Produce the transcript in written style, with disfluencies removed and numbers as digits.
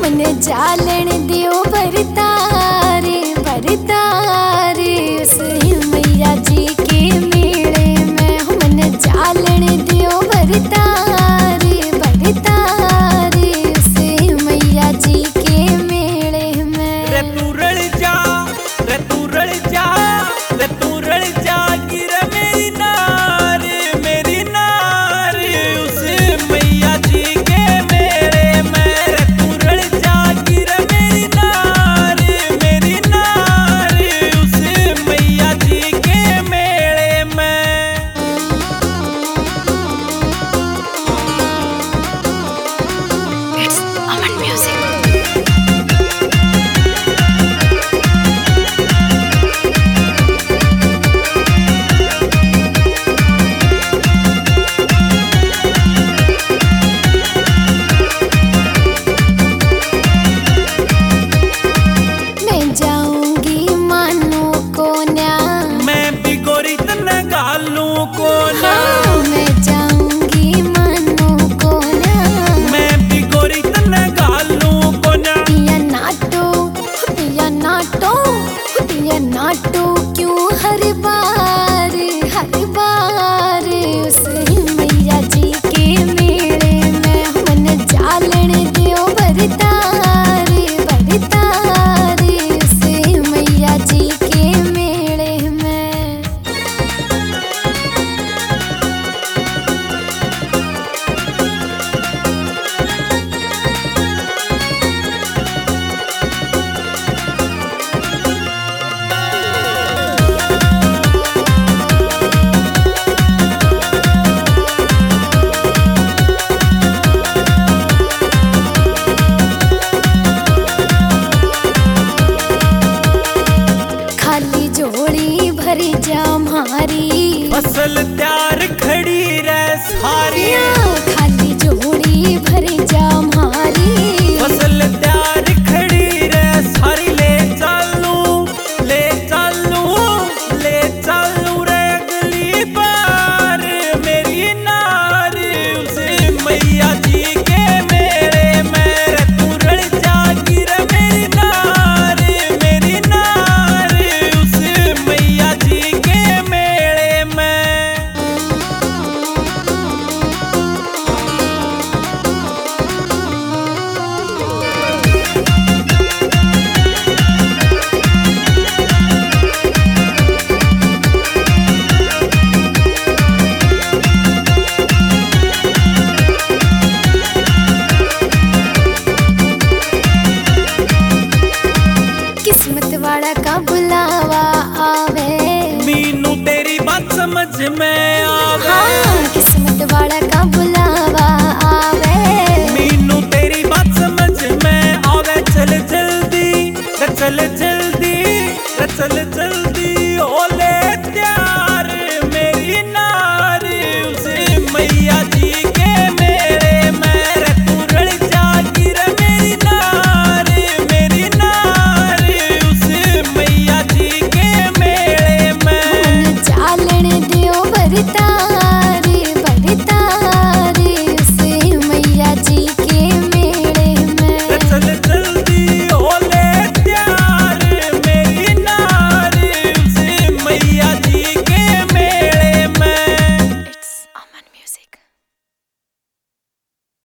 मन जालन दियो भरतारे भरतारे उस मैया जी के मेले में मन जालन दियो भरतारे भरतारे उस मैया जी के मेले में। रे तू रल जा रे तू रल जा रे तू रल जा गिर मेरी नार उस मैया जी के मेले में। रे तू रल जा गिर मेरी नार उस मैया जी के मेले में। It's Aman Music. मैं जाऊंगी मानो को ना मैं भी गोरी तन्ने गालू को ना हाँ, मैं जाऊंगी मानो को ना मैं भी गोरी तन्ने गालू को ना। पिया नाटो पिया नाटो पिया नाटो क्यों हर बार उस मैया जी के मेले में मन जालन दियो भरतारे भरतारे उस मैया जी के मेले में। खाली झोली भरी जा हमारी फसल तैयार खड़ी रे सारी खाली झोली भरी जा हमारी फसल तैयार खड़ी रे सारी। ले चालू ले चालू ले चालू रे अगली बार मेरी नार उस मैया जी के मेले में। रे तू रल जा गिर मेरी नार उस मैया जी के मेले में। किस्मत वाला का बुलावा आवे मीनू तेरी बात समझ में आवे। हाँ, किस्मत वाला का बुलावा